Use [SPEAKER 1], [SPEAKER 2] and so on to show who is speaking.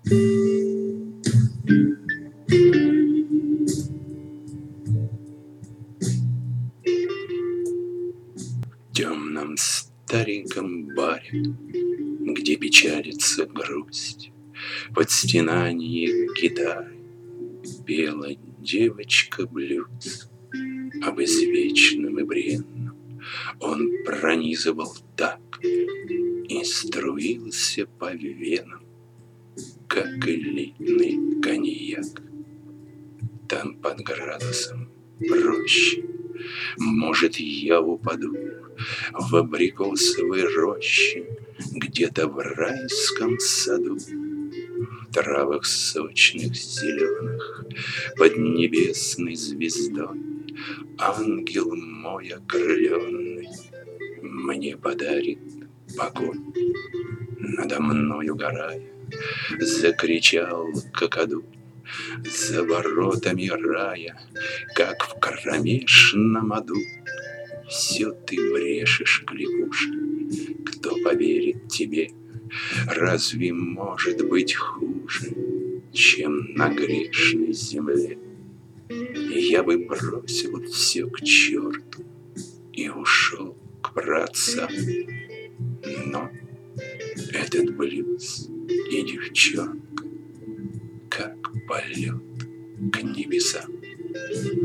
[SPEAKER 1] В темном стареньком баре, где печалится грусть, под стенанье гитары пела девочка блюз. Об извечном и бренном он пронизывал так и струился по венам, как элитный коньяк. Там под градусом проще, может, я упаду в абрикосовой роще, где-то в райском саду, в травах сочных зеленых, под небесной звездой. Ангел мой окрыленный мне подарит покой. Надо мной угорая закричал какаду. За воротами рая, как в кромешном аду, все ты брешешь, кликуша. Кто поверит тебе? Разве может быть хуже, чем на грешной земле? Я бы бросил все к черту и ушел к праотцам, но этот блюз и девчонка, как полет к небесам.